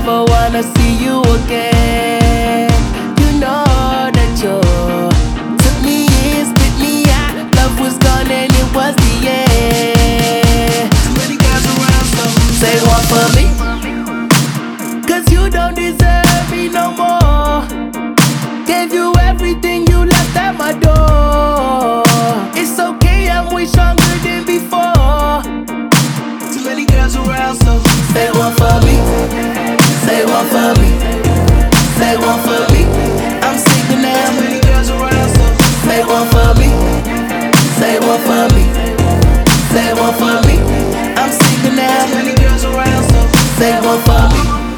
never wanna see you again. You know that you took me in, spit me out. Love was gone and it was the end. Too many guys around, so Say one for me, 'cause you don't deserve me no more. Gave you everything, you left at my door. It's okay, I'm way stronger than before. too many girls around, so Say one for me, say one for me, say one for me. I'm single now. too many girls around, so Say one for me, say one for me, say one for me. I'm single too now. many girls around, so Say one for me,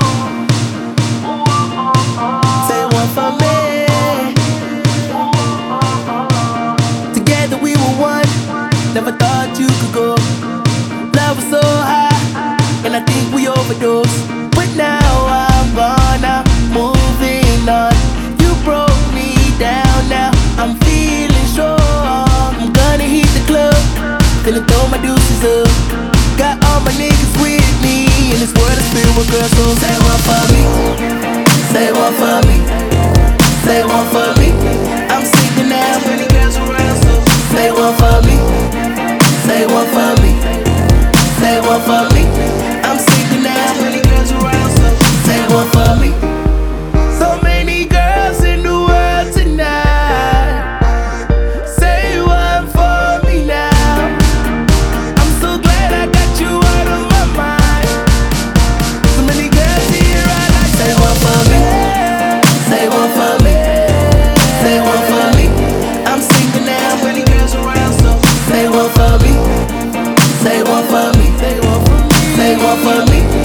say one for me. Together we were one, never thought you could go. Love was so high, and I think we overdosed. But now I'm gone, I'm moving on. You broke me down, now I'm feeling strong. I'm gonna hit the club, gonna throw my deuces up. Got all my niggas with me, and this world is filled with girls. So say one for me, say one for me, say one for me. I'm single now. too many girls around, so Say one for me, say one for me, say one for me. I'm single too now. many girls around, so Say one for me. So many girls in the world tonight. Say one for me now. I'm so glad I got you out of my mind. So many girls here, I like. Say one for me, say one for me, say one for me. I'm single now. too many girls around, so Say one for me, say one for me, say one for me, say one for me.